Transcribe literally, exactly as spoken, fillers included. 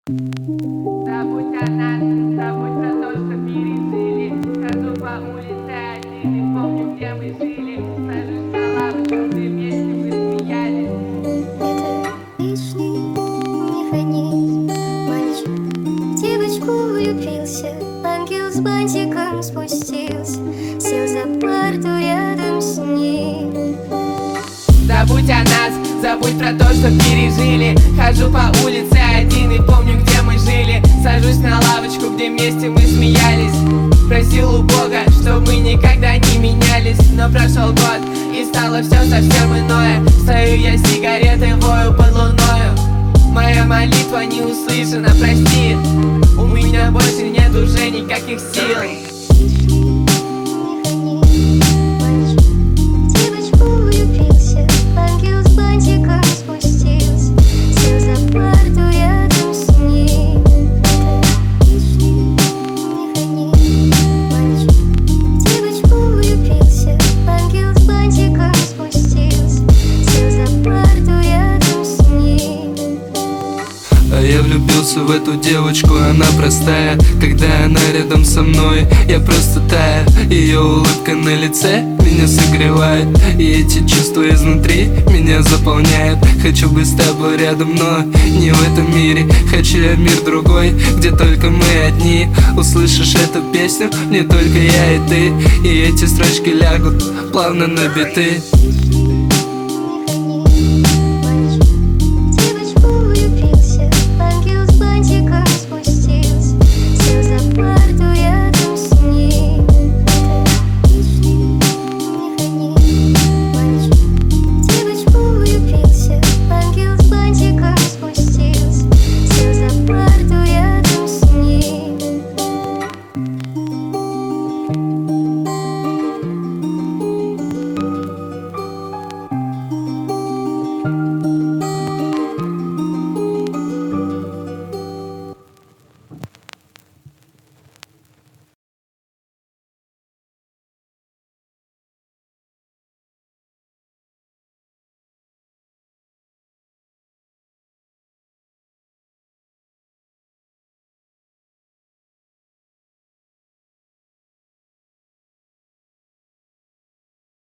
Забудь о нас, забудь про то, что пережили. Хожу по улице один, не помню, где мы жили. Сажусь на лавочку, где вместе мы смеялись. Это лишний механизм. Мальчик в девочку влюбился, ангел с бантиком спустился, сел за парту рядом с ним. Забудь о нас, забудь про то, что пережили. Хожу по улице один и помню, где мы жили. Сажусь на лавочку, где вместе мы смеялись. Просил у Бога, чтоб мы никогда не менялись. Но прошел год, и стало все совсем иное. Стою я с сигаретой, вою под луною. Моя молитва не услышана, прости. У меня больше нет уже никаких сил. Я влюбился в эту девочку, она простая. Когда она рядом со мной, я просто таю. Ее улыбка на лице меня согревает, и эти чувства изнутри меня заполняют. Хочу быть с тобой рядом, но не в этом мире. Хочу я мир другой, где только мы одни. Услышишь эту песню, не только я и ты, и эти строчки лягут плавно на биты.